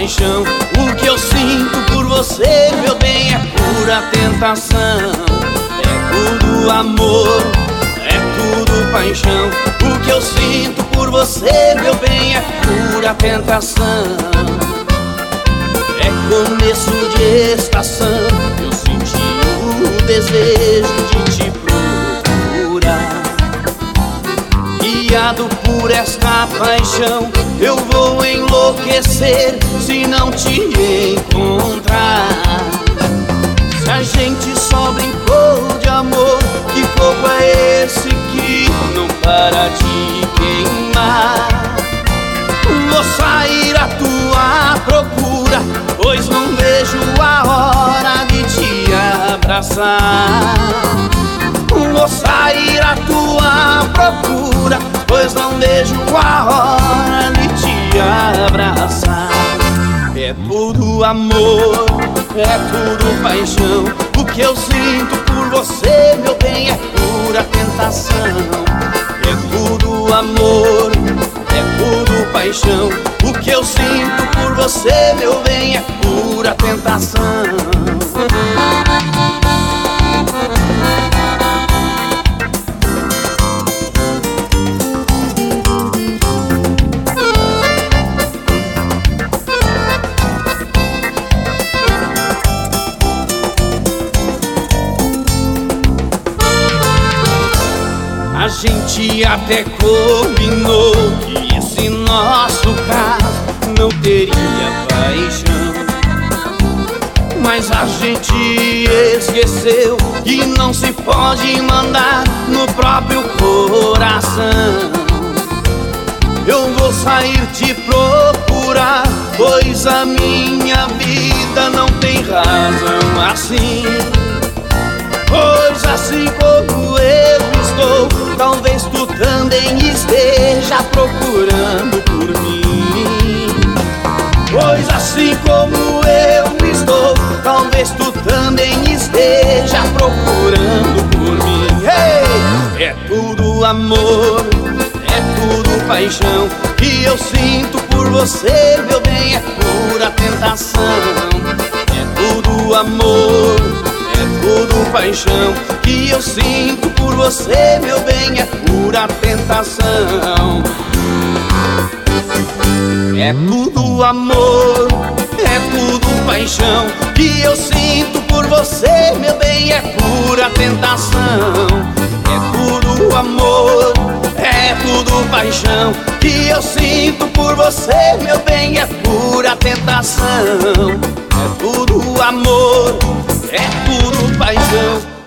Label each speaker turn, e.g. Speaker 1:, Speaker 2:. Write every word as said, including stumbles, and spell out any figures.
Speaker 1: paixão. O que eu sinto por você, meu bem, é pura tentação. É tudo amor, é tudo paixão. O que eu sinto por você, meu bem, é pura tentação. É começo de estação, eu senti o desejo de te procurar. Guiado por esta paixão, eu vou enlouquecer se não te encontrar. Se a gente só brincou de amor, que fogo é esse que não para de queimar? Vou sair à tua procura, pois não vejo a hora de te abraçar. Vou sair à tua procura, pois não vejo a hora de te abraçar. É tudo amor, é tudo paixão. O que eu sinto por você, meu bem, é pura tentação. É tudo amor, é tudo paixão. O que eu sinto por você, meu bem, é pura tentação. A gente até combinou que esse nosso caso não teria paixão, mas a gente esqueceu que não se pode mandar no próprio coração. Eu vou sair te procurar, pois a minha vida não tem razão assim. Pois assim como eu estou, talvez tu também esteja procurando por mim. Pois assim como eu estou, talvez tu também esteja procurando por mim. Hey! É tudo amor, é tudo paixão. Que eu sinto por você, meu bem, é pura tentação. É tudo amor, é tudo paixão. Que eu sinto por você, meu bem, é pura tentação. É tudo amor, é tudo paixão. Que eu sinto por você, meu bem, é pura tentação. É tudo amor, é tudo paixão. Que eu sinto por você, meu bem, é pura tentação. É tudo amor, é tudo paixão.